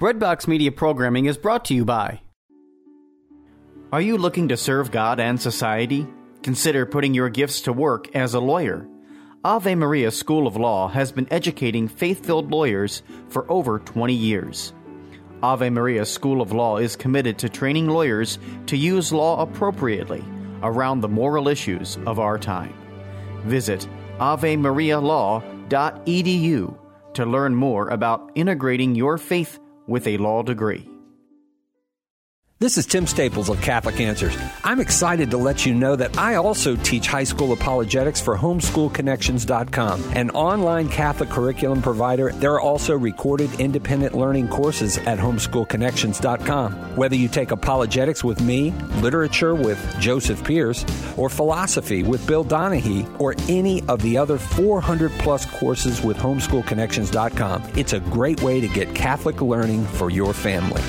Breadbox Media programming is brought to you by... Are you looking to serve God and society? Consider putting your gifts to work as a lawyer. Ave Maria School of Law has been educating faith-filled lawyers for over 20 years. Ave Maria School of Law is committed to training lawyers to use law appropriately around the moral issues of our time. Visit avemarialaw.edu to learn more about integrating your faith with a law degree. This is Tim Staples of Catholic Answers. I'm excited to let you know that I also teach high school apologetics for homeschoolconnections.com, an online Catholic curriculum provider. There are also recorded independent learning courses at homeschoolconnections.com. Whether you take apologetics with me, literature with Joseph Pierce, or philosophy with Bill Donahue, or any of the other 400-plus courses with homeschoolconnections.com, it's a great way to get Catholic learning for your family.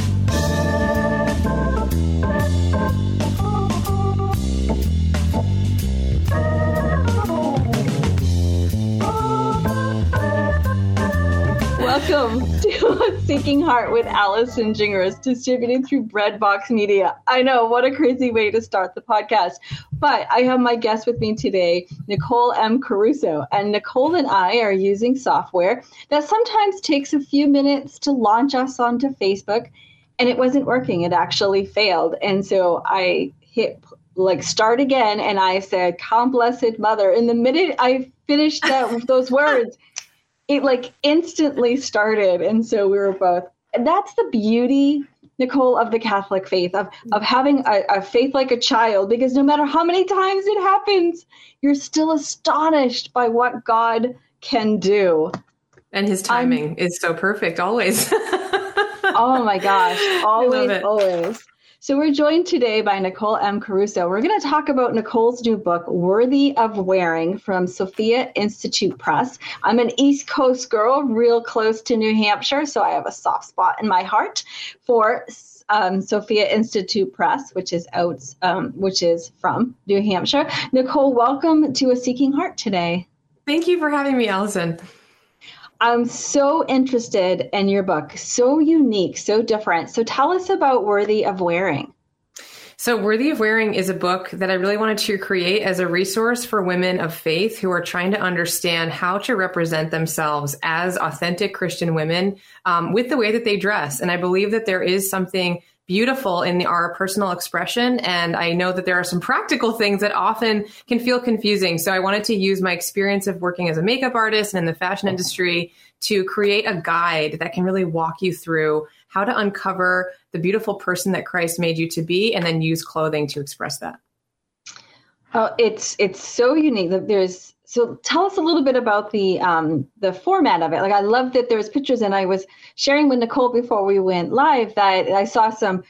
Welcome to Seeking Heart with Allison Gingras, distributed through Breadbox Media. I know, what a crazy way to start the podcast. But I have my guest with me today, Nicole M. Caruso. And Nicole and I are using software that sometimes takes a few minutes to launch us onto Facebook. And it wasn't working. It actually failed. And so I hit start again. And I said, "Come, Blessed Mother." And the minute I finished those words, it instantly started. And so we were both, and that's the beauty, Nicole, of the Catholic faith, of having a faith like a child, because no matter how many times it happens, you're still astonished by what God can do. And his timing is so perfect always. Oh my gosh. Always. So we're joined today by Nicole M. Caruso. We're going to talk about Nicole's new book, Worthy of Wearing, from Sophia Institute Press. I'm an East Coast girl, real close to New Hampshire, so I have a soft spot in my heart for Sophia Institute Press, which is from New Hampshire. Nicole, welcome to A Seeking Heart today. Thank you for having me, Allison. I'm so interested in your book. So unique, so different. So tell us about Worthy of Wearing. So Worthy of Wearing is a book that I really wanted to create as a resource for women of faith who are trying to understand how to represent themselves as authentic Christian women with the way that they dress. And I believe that there is something beautiful in our personal expression. And I know that there are some practical things that often can feel confusing. So I wanted to use my experience of working as a makeup artist and in the fashion industry to create a guide that can really walk you through how to uncover the beautiful person that Christ made you to be, and then use clothing to express that. Oh, it's so unique. So tell us a little bit about the format of it. I love that there's pictures, and I was sharing with Nicole before we went live that I saw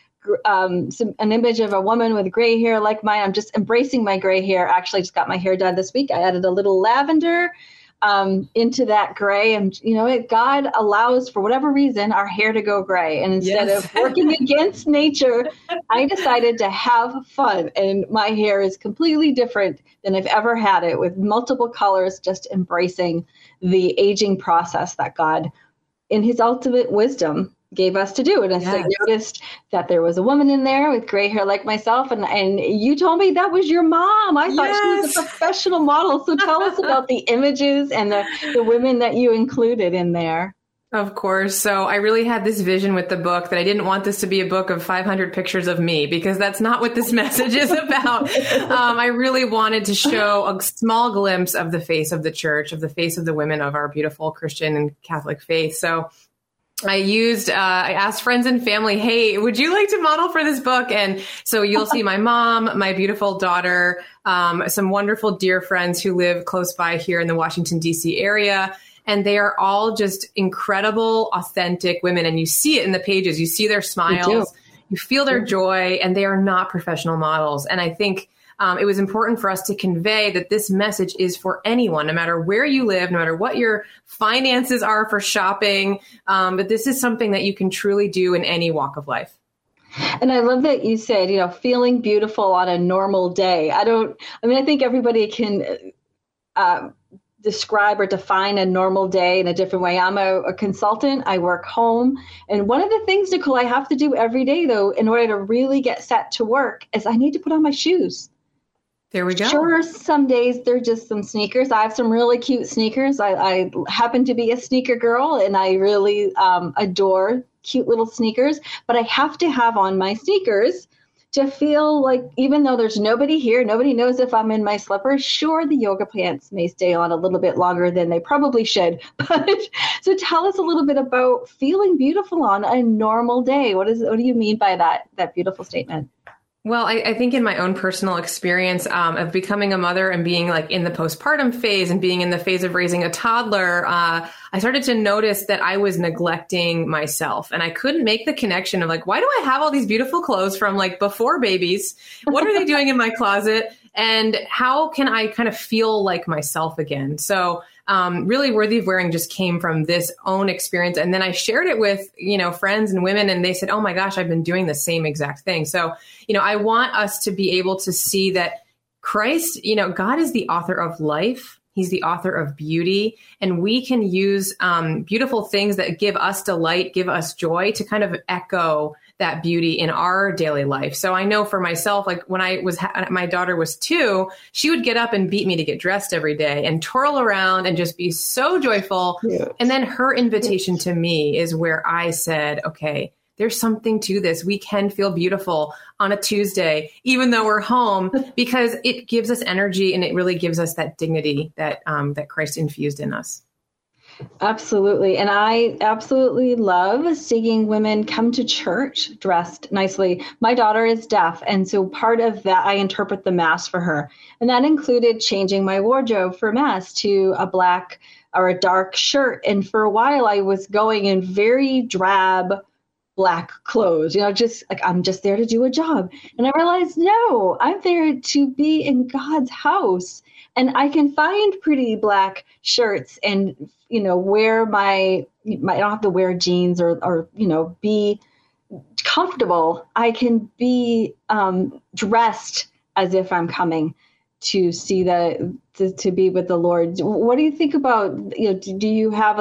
an image of a woman with gray hair like mine. I'm just embracing my gray hair. Actually, just got my hair done this week. I added a little lavender into that gray, and God allows, for whatever reason, our hair to go gray. And instead of working against nature, I decided to have fun, and my hair is completely different than I've ever had it, with multiple colors, just embracing the aging process that God, in his ultimate wisdom, gave us to do. And I noticed that there was a woman in there with gray hair like myself, and you told me that was your mom. I thought she was a professional model. So tell us about the images and the women that you included in there. Of course. So I really had this vision with the book that I didn't want this to be a book of 500 pictures of me, because that's not what this message is about. I really wanted to show a small glimpse of the face of the church, of the face of the women of our beautiful Christian and Catholic faith. So I asked friends and family, hey, would you like to model for this book? And so you'll see my mom, my beautiful daughter, some wonderful dear friends who live close by here in the Washington, D.C. area. And they are all just incredible, authentic women. And you see it in the pages. You see their smiles, you feel their joy, and they are not professional models. And I think it was important for us to convey that this message is for anyone, no matter where you live, no matter what your finances are for shopping. But this is something that you can truly do in any walk of life. And I love that you said, feeling beautiful on a normal day. I think everybody can describe or define a normal day in a different way. I'm a consultant. I work home. And one of the things, Nicole, I have to do every day, though, in order to really get set to work is I need to put on my shoes. There we go. Sure, some days they're just some sneakers. I have some really cute sneakers. I happen to be a sneaker girl, and I really adore cute little sneakers. But I have to have on my sneakers to feel like, even though there's nobody here, nobody knows if I'm in my slippers. Sure, the yoga pants may stay on a little bit longer than they probably should. But so tell us a little bit about feeling beautiful on a normal day. What do you mean by that beautiful statement? Well, I think in my own personal experience of becoming a mother and being like in the postpartum phase and being in the phase of raising a toddler, I started to notice that I was neglecting myself, and I couldn't make the connection of like, why do I have all these beautiful clothes from like before babies? What are they doing in my closet? And how can I kind of feel like myself again? So really Worthy of Wearing just came from this own experience. And then I shared it with, friends and women, and they said, oh my gosh, I've been doing the same exact thing. So, I want us to be able to see that Christ, God is the author of life. He's the author of beauty, and we can use beautiful things that give us delight, give us joy to kind of echo that beauty in our daily life. So I know for myself, like when my daughter was 2, she would get up and beat me to get dressed every day and twirl around and just be so joyful. Yeah. And then her invitation to me is where I said, okay, there's something to this. We can feel beautiful on a Tuesday, even though we're home, because it gives us energy and it really gives us that dignity that Christ infused in us. Absolutely. And I absolutely love seeing women come to church dressed nicely. My daughter is deaf, and so part of that, I interpret the Mass for her. And that included changing my wardrobe for Mass to a black or a dark shirt. And for a while, I was going in very drab black clothes, just like I'm just there to do a job. And I realized, no, I'm there to be in God's house. And I can find pretty black shirts and, wear I don't have to wear jeans or be comfortable. I can be dressed as if I'm coming to see to be with the Lord. What do you think about, do you have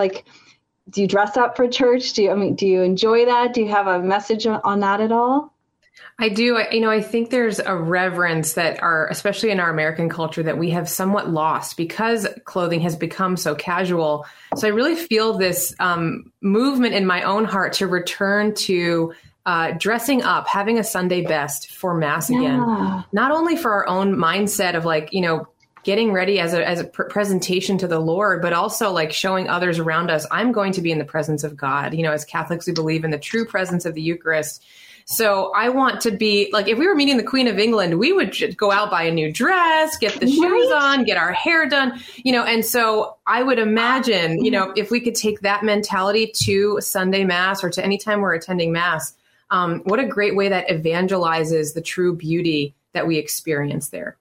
do you dress up for church? Do you enjoy that? Do you have a message on that at all? I do. I think there's a reverence that especially in our American culture, that we have somewhat lost because clothing has become so casual. So I really feel this movement in my own heart to return to dressing up, having a Sunday best for Mass again, not only for our own mindset of getting ready as a presentation to the Lord, but also like showing others around us, I'm going to be in the presence of God. As Catholics, we believe in the true presence of the Eucharist. So I want to be like, if we were meeting the Queen of England, we would just go out, buy a new dress, get the shoes on, get our hair done, and so I would imagine, if we could take that mentality to Sunday Mass or to any time we're attending Mass, what a great way that evangelizes the true beauty that we experience there.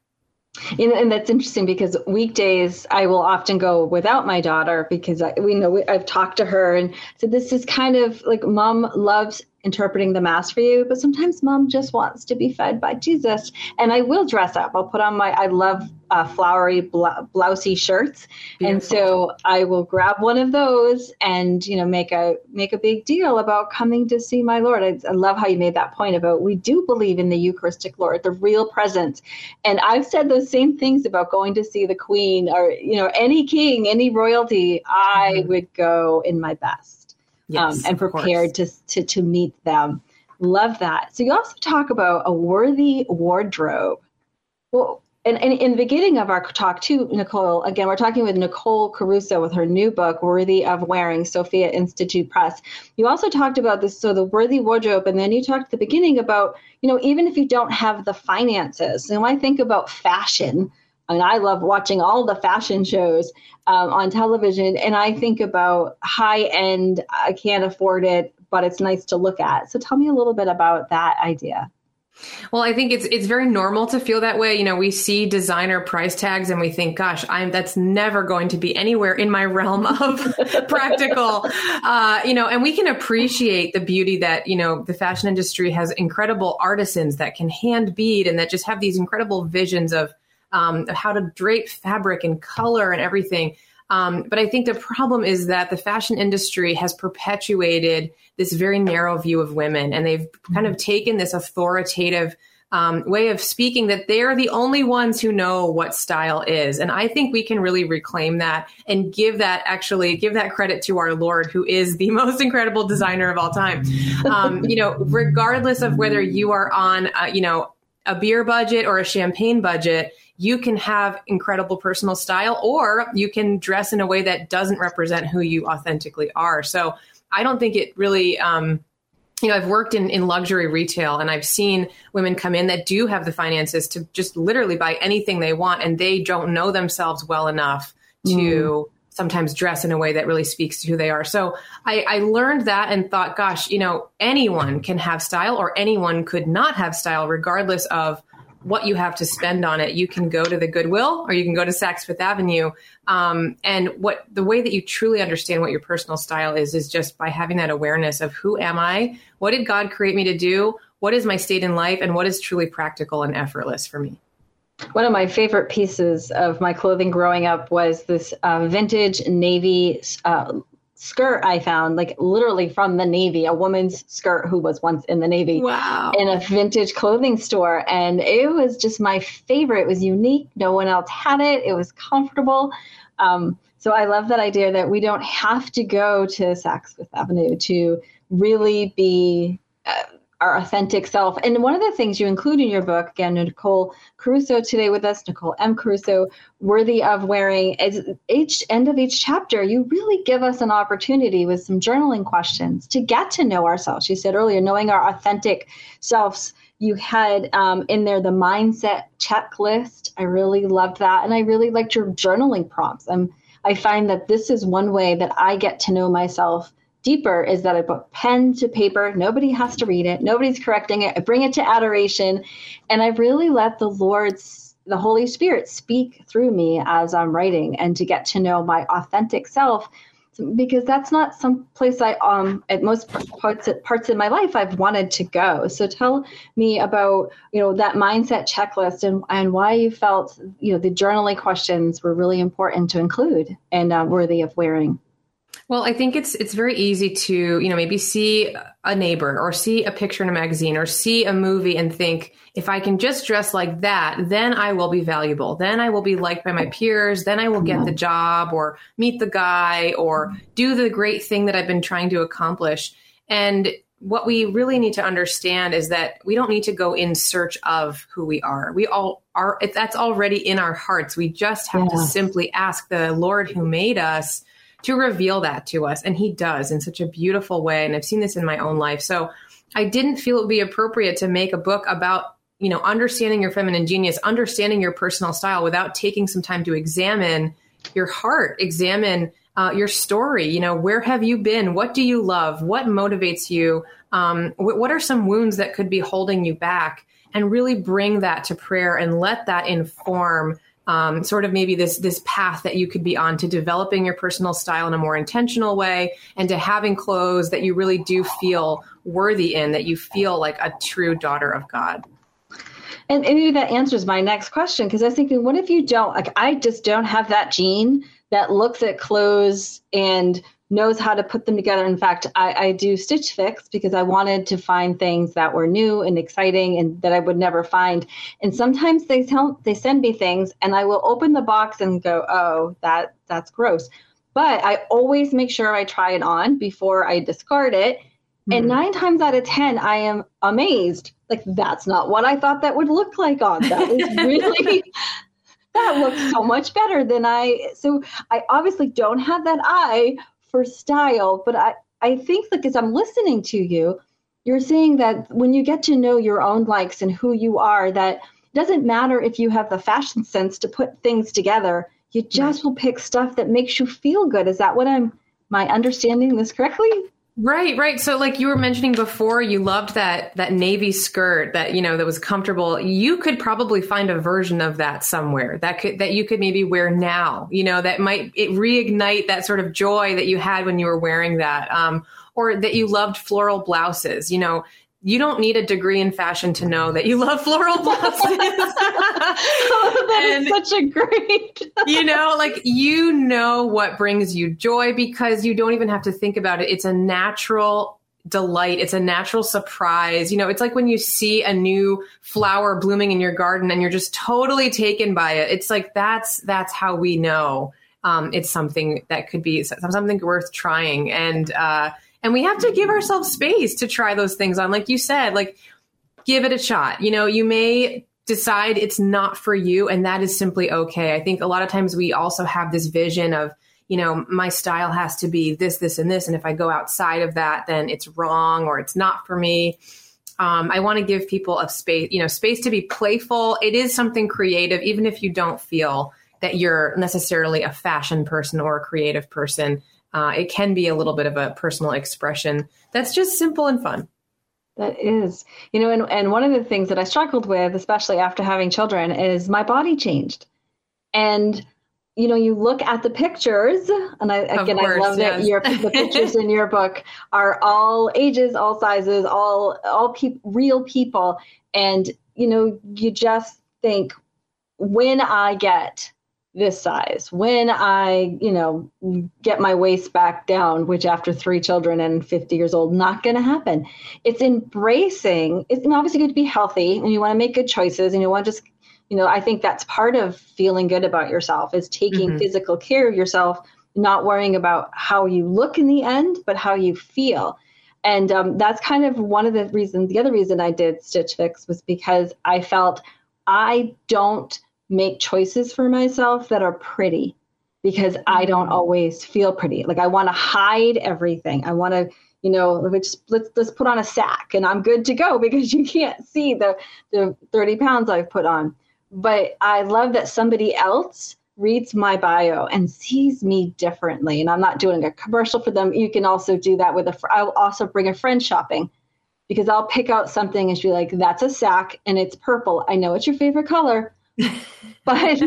And that's interesting because weekdays I will often go without my daughter because I've talked to her and said, this is kind of like Mom loves interpreting the Mass for you, but sometimes Mom just wants to be fed by Jesus. And I will dress up. I'll put on I love flowery blousey shirts. Beautiful. And so I will grab one of those and, make a big deal about coming to see my Lord. I love how you made that point about we do believe in the Eucharistic Lord, the real presence. And I've said those same things about going to see the Queen or, any king, any royalty. I would go in my best. Yes, and prepared to meet them. Love that. So you also talk about a worthy wardrobe. Well, and in the beginning of our talk too, Nicole, again, we're talking with Nicole Caruso with her new book, Worthy of Wearing, Sophia Institute Press. You also talked about this, so the worthy wardrobe, and then you talked at the beginning about, even if you don't have the finances. And when I think about fashion, and I love watching all the fashion shows on television. And I think about high end, I can't afford it, but it's nice to look at. So tell me a little bit about that idea. Well, I think it's very normal to feel that way. We see designer price tags and we think, gosh, that's never going to be anywhere in my realm of practical, and we can appreciate the beauty that, the fashion industry has incredible artisans that can hand bead and that just have these incredible visions of how to drape fabric and color and everything. But I think the problem is that the fashion industry has perpetuated this very narrow view of women, and they've kind of taken this authoritative way of speaking that they're the only ones who know what style is. And I think we can really reclaim that and give that credit to our Lord, who is the most incredible designer of all time. Regardless of whether you are on, a beer budget or a champagne budget, you can have incredible personal style, or you can dress in a way that doesn't represent who you authentically are. So I don't think it really, I've worked in luxury retail, and I've seen women come in that do have the finances to just literally buy anything they want, and they don't know themselves well enough to sometimes dress in a way that really speaks to who they are. So I learned that and thought, gosh, anyone can have style, or anyone could not have style, regardless of what you have to spend on it. You can go to the Goodwill, or you can go to Saks Fifth Avenue. And the way that you truly understand what your personal style is just by having that awareness of who am I? What did God create me to do? What is my state in life? And what is truly practical and effortless for me? One of my favorite pieces of my clothing growing up was this vintage navy skirt I found, like literally from the Navy, a woman's skirt who was once in the Navy. Wow. In a vintage clothing store. And it was just my favorite. It was unique. No one else had it. It was comfortable. So I love that idea that we don't have to go to Saks Fifth Avenue to really be our authentic self. And one of the things you include in your book, again, Nicole Caruso today with us, Nicole M. Caruso, Worthy of Wearing, at each end of each chapter, you really give us an opportunity with some journaling questions to get to know ourselves. You said earlier, knowing our authentic selves. You had in there the mindset checklist. I really loved that. And I really liked your journaling prompts. I find that this is one way that I get to know myself deeper, is that I put pen to paper. Nobody has to read it. Nobody's correcting it. I bring it to adoration. And I really let the Holy Spirit speak through me as I'm writing, and to get to know my authentic self, because that's not some place I, at most parts in my life, I've wanted to go. So tell me about, that mindset checklist and why you felt, the journaling questions were really important to include and worthy of wearing. Well, I think it's very easy to, maybe see a neighbor or see a picture in a magazine or see a movie and think, if I can just dress like that, then I will be valuable. Then I will be liked by my peers. Then I will get the job or meet the guy or do the great thing that I've been trying to accomplish. And what we really need to understand is that we don't need to go in search of who we are. We all are. That's already in our hearts. We just have to simply ask the Lord who made us to reveal that to us. And he does in such a beautiful way. And I've seen this in my own life. So I didn't feel it would be appropriate to make a book about, understanding your feminine genius, understanding your personal style, without taking some time to examine your heart, examine your story. Where have you been? What do you love? What motivates you? What are some wounds that could be holding you back? And really bring that to prayer and let that inform sort of maybe this path that you could be on to developing your personal style in a more intentional way, and to having clothes that you really do feel worthy in, that you feel like a true daughter of God. And maybe that answers my next question, because I was thinking, what if you don't? Like, I just don't have that gene that looks at clothes and knows how to put them together. In fact, I do Stitch Fix because I wanted to find things that were new and exciting and that I would never find. And sometimes they send me things and I will open the box and go, oh, that's gross. But I always make sure I try it on before I discard it. Mm-hmm. And 9 times out of 10, I am amazed. Like, that's not what I thought that would look like on. That was really... that looks so much better than so I obviously don't have that eye for style, but I think, like, as I'm listening to you, you're saying that when you get to know your own likes and who you are, that it doesn't matter if you have the fashion sense to put things together, you just will pick stuff that makes you feel good. Is that what am I understanding this correctly? Right. So like you were mentioning before, you loved that navy skirt that, that was comfortable. You could probably find a version of that somewhere that you could maybe wear now, that might reignite that sort of joy that you had when you were wearing that, or that you loved floral blouses. you don't need a degree in fashion to know that you love floral blouses. That is such a great, what brings you joy because you don't even have to think about it. It's a natural delight. It's a natural surprise. It's like when you see a new flower blooming in your garden and you're just totally taken by it. It's like, that's how we know it's something that could be something worth trying. And we have to give ourselves space to try those things on. Like you said, like, give it a shot. You may decide it's not for you, and that is simply okay. I think a lot of times we also have this vision of, my style has to be this, this, and this. And if I go outside of that, then it's wrong or it's not for me. I want to give people a space to be playful. It is something creative, even if you don't feel that you're necessarily a fashion person or a creative person. It can be a little bit of a personal expression that's just simple and fun. That is, and one of the things that I struggled with, especially after having children, is my body changed. And, you look at the pictures, and I love that the pictures in your book are all ages, all sizes, all real people. And, you just think, when I get this size, when I, get my waist back down, which after 3 children and 50 years old, not going to happen. It's embracing, it's obviously good to be healthy and you want to make good choices and you want to just, I think that's part of feeling good about yourself is taking physical care of yourself, not worrying about how you look in the end, but how you feel. And that's kind of one of the reasons, the other reason I did Stitch Fix was because I felt I don't make choices for myself that are pretty because I don't always feel pretty. Like I want to hide everything. I want to, let's put on a sack and I'm good to go because you can't see the 30 pounds I've put on. But I love that somebody else reads my bio and sees me differently. And I'm not doing a commercial for them. You can also do that I'll also bring a friend shopping because I'll pick out something and she'll be like, that's a sack and it's purple. I know it's your favorite color. but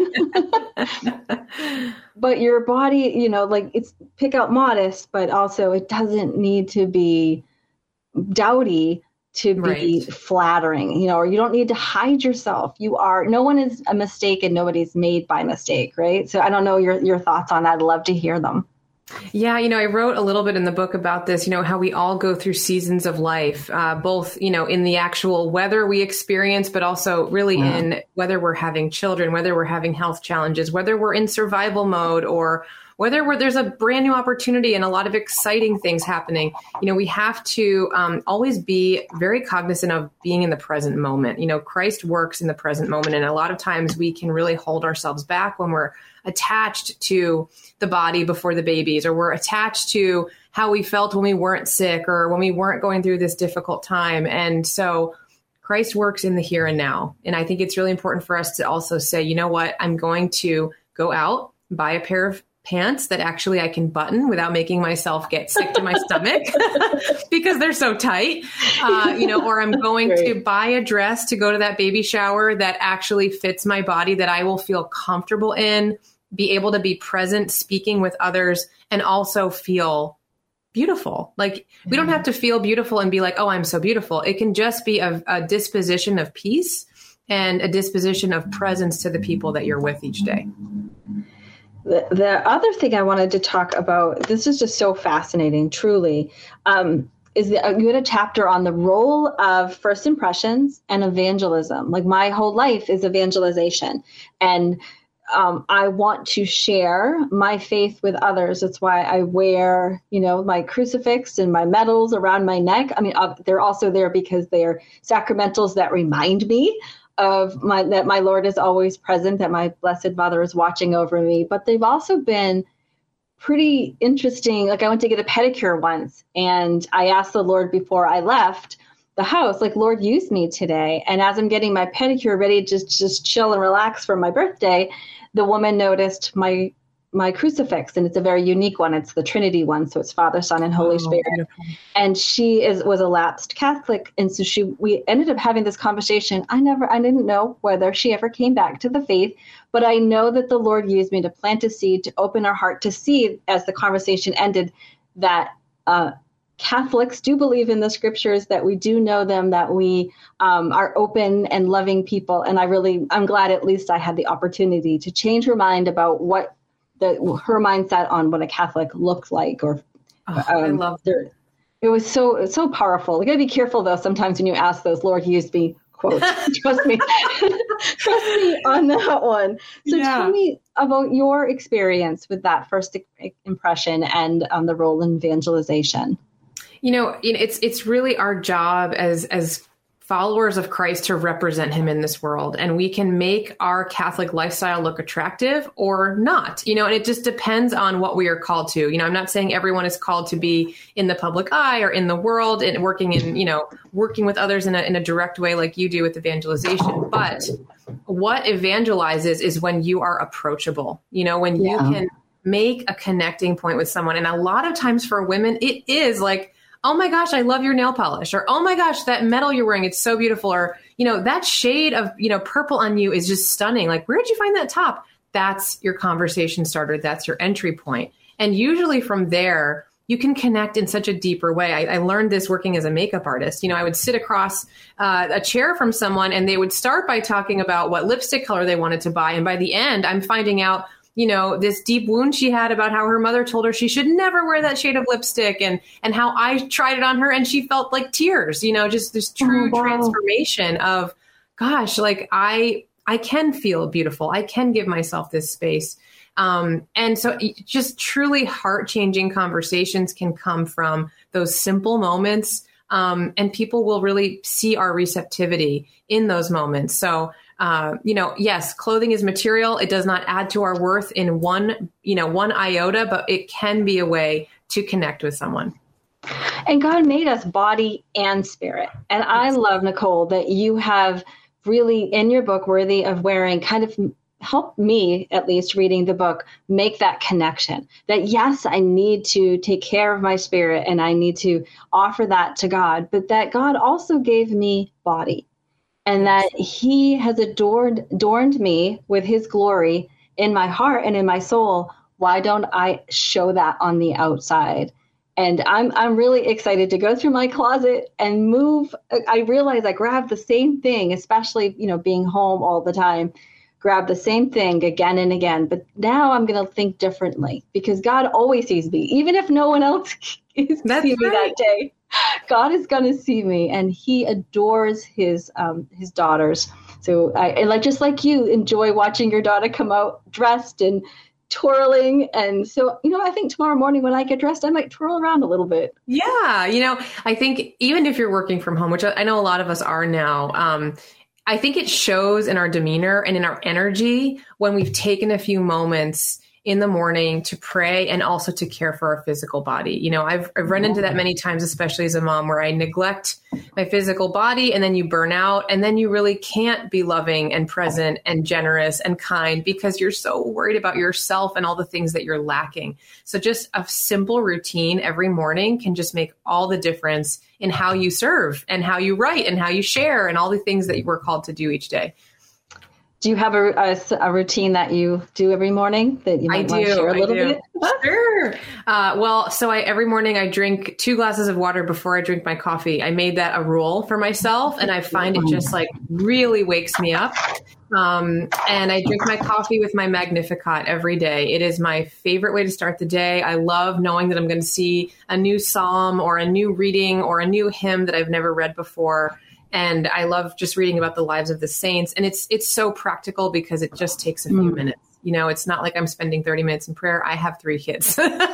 your body, it's pick out modest, but also it doesn't need to be dowdy to be flattering, or you don't need to hide yourself. No one is a mistake and nobody's made by mistake. Right. So I don't know your thoughts on that. I'd love to hear them. Yeah, I wrote a little bit in the book about this, how we all go through seasons of life, both, in the actual weather we experience, but also really in whether we're having children, whether we're having health challenges, whether we're in survival mode or whether there's a brand new opportunity and a lot of exciting things happening. We have to always be very cognizant of being in the present moment. Christ works in the present moment. And a lot of times we can really hold ourselves back when we're attached to the body before the babies, or we're attached to how we felt when we weren't sick or when we weren't going through this difficult time. And so Christ works in the here and now. And I think it's really important for us to also say, you know what, I'm going to go out, buy a pair of pants that actually I can button without making myself get sick to my stomach because they're so tight, or I'm going to buy a dress to go to that baby shower that actually fits my body, that I will feel comfortable in, be able to be present, speaking with others, and also feel beautiful. Like we don't have to feel beautiful and be like, oh, I'm so beautiful. It can just be a disposition of peace and a disposition of presence to the people that you're with each day. The other thing I wanted to talk about, this is just so fascinating, truly, is that you had a chapter on the role of first impressions and evangelism. Like my whole life is evangelization. And I want to share my faith with others. That's why I wear, my crucifix and my medals around my neck. I mean, they're also there because they're sacramentals that remind me of that my Lord is always present, that my Blessed Mother is watching over me. But they've also been pretty interesting. Like I went to get a pedicure once and I asked the Lord before I left the house, like, Lord, use me today. And as I'm getting my pedicure ready to just chill and relax for my birthday, the woman noticed my crucifix, and it's a very unique one. It's the Trinity one. So it's Father, Son, and Holy Spirit. Beautiful. And she was a lapsed Catholic. And so we ended up having this conversation. I didn't know whether she ever came back to the faith, but I know that the Lord used me to plant a seed, to open her heart, to see as the conversation ended that Catholics do believe in the scriptures, that we do know them, that we are open and loving people. And I'm glad at least I had the opportunity to change her mind about what her mindset on what a Catholic looked like. Or I love it. It was so powerful. You got to be careful though. Sometimes when you ask those, Lord, used me quotes. Trust me on that one. So tell me about your experience with that first impression and the role in evangelization. It's really our job as followers of Christ to represent him in this world. And we can make our Catholic lifestyle look attractive or not, and it just depends on what we are called to. I'm not saying everyone is called to be in the public eye or in the world and working with others in a direct way like you do with evangelization. But what evangelizes is when you are approachable, when you can make a connecting point with someone. And a lot of times for women, it is like, oh my gosh, I love your nail polish, or, oh my gosh, that medal you're wearing, it's so beautiful. Or, that shade of, purple on you is just stunning. Like, where did you find that top? That's your conversation starter. That's your entry point. And usually from there, you can connect in such a deeper way. I learned this working as a makeup artist. I would sit across a chair from someone and they would start by talking about what lipstick color they wanted to buy. And by the end, I'm finding out this deep wound she had about how her mother told her she should never wear that shade of lipstick, and how I tried it on her and she felt like tears, just this true transformation of, gosh, like I can feel beautiful. I can give myself this space. And so just truly heart-changing conversations can come from those simple moments. And people will really see our receptivity in those moments. So, yes, clothing is material. It does not add to our worth in one iota, but it can be a way to connect with someone. And God made us body and spirit. And I love, Nicole, that you have really in your book, Worthy of Wearing, kind of helped me, at least reading the book, make that connection that, yes, I need to take care of my spirit and I need to offer that to God, but that God also gave me body. And that he has adorned me with his glory in my heart and in my soul. Why don't I show that on the outside? And I'm really excited to go through my closet and move. I realize I grab the same thing, especially, being home all the time, grab the same thing again and again. But now I'm going to think differently because God always sees me, even if no one else sees me that day. God is going to see me, and he adores his daughters. So just like you enjoy watching your daughter come out dressed and twirling. And so, I think tomorrow morning when I get dressed, I might twirl around a little bit. Yeah. I think even if you're working from home, which I know a lot of us are now, I think it shows in our demeanor and in our energy when we've taken a few moments in the morning to pray and also to care for our physical body. I've run into that many times, especially as a mom, where I neglect my physical body and then you burn out and then you really can't be loving and present and generous and kind because you're so worried about yourself and all the things that you're lacking. So just a simple routine every morning can just make all the difference in how you serve and how you write and how you share and all the things that we're called to do each day. Do you have a routine that you do every morning that you might want to share a little bit? Sure. Every morning I drink 2 glasses of water before I drink my coffee. I made that a rule for myself, and I find it just really wakes me up. And I drink my coffee with my Magnificat every day. It is my favorite way to start the day. I love knowing that I'm going to see a new psalm or a new reading or a new hymn that I've never read before. And I love just reading about the lives of the saints. And it's so practical because it just takes a few minutes. It's not like I'm spending 30 minutes in prayer. I have 3 kids. So, as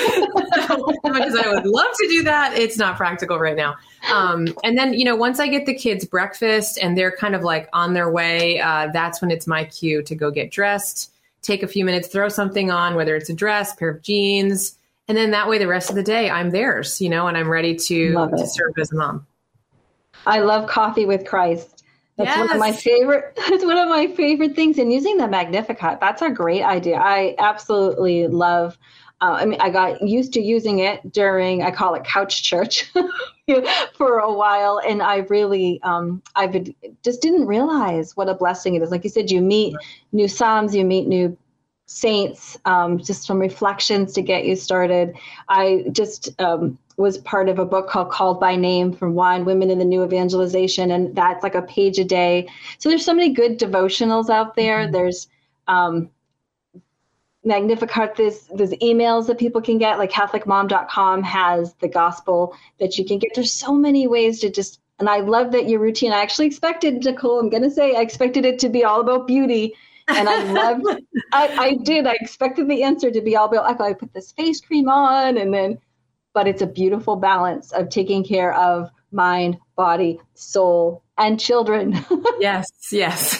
much as I would love to do that, it's not practical right now. And then, once I get the kids breakfast and they're kind of like on their way, that's when it's my cue to go get dressed, take a few minutes, throw something on, whether it's a dress, pair of jeans. And then that way, the rest of the day, I'm theirs, and I'm ready to serve as a mom. I love coffee with Christ. That's one of my favorite. It's one of my favorite things. And using the Magnificat, that's a great idea. I absolutely love. I got used to using it during. I call it couch church for a while, and I really, just didn't realize what a blessing it is. Like you said, you meet new psalms, you meet new saints, just some reflections to get you started. I just was part of a book called by Name from Wine, Women in the New Evangelization. And that's like a page a day. So there's so many good devotionals out there. Mm-hmm. There's Magnificat, there's emails that people can get, like CatholicMom.com has the gospel that you can get. There's so many ways to just, and I love that your routine. I actually expected, Nicole, I'm going to say, I expected it to be all about beauty. And I loved, I did. I expected the answer to be all about, I put this face cream on but it's a beautiful balance of taking care of mind, body, soul, and children. Yes, yes.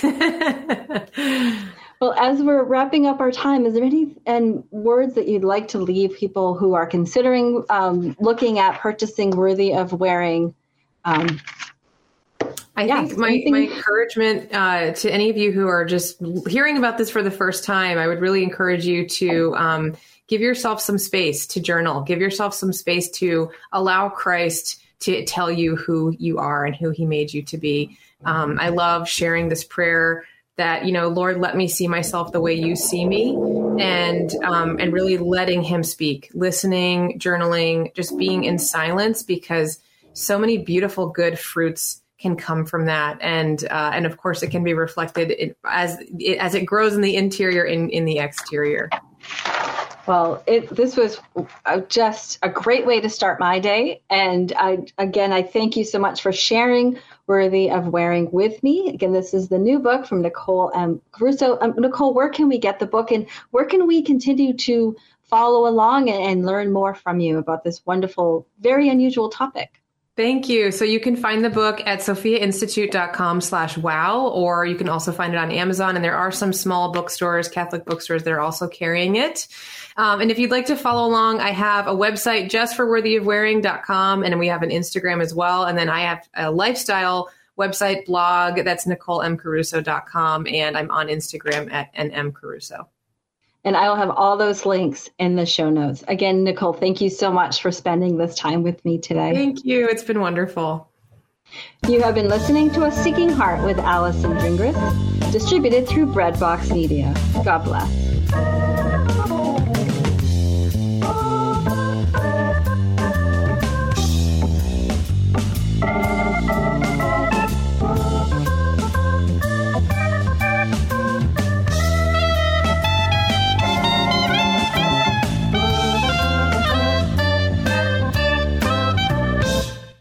Well, as we're wrapping up our time, is there any words that you'd like to leave people who are considering looking at purchasing Worthy of Wearing? I think my encouragement to any of you who are just hearing about this for the first time, I would really encourage you to give yourself some space to journal, give yourself some space to allow Christ to tell you who you are and who he made you to be. I love sharing this prayer that, Lord, let me see myself the way you see me, and really letting him speak, listening, journaling, just being in silence, because so many beautiful, good fruits can come from that. And of course it can be reflected as it grows in the interior, in the exterior. Well, this was just a great way to start my day. And I thank you so much for sharing Worthy of Wearing with me. Again, this is the new book from Nicole M. Caruso. Nicole, where can we get the book, and where can we continue to follow along and learn more from you about this wonderful, very unusual topic? Thank you. So you can find the book at sophiainstitute.com/wow, or you can also find it on Amazon. And there are some small bookstores, Catholic bookstores, that are also carrying it. And if you'd like to follow along, I have a website just for worthyofwearing.com, and we have an Instagram as well. And then I have a lifestyle website blog that's NicoleMCaruso.com, and I'm on Instagram at NMCaruso. And I will have all those links in the show notes. Again, Nicole, thank you so much for spending this time with me today. Thank you. It's been wonderful. You have been listening to A Seeking Heart with Allison Gingras, distributed through Breadbox Media. God bless.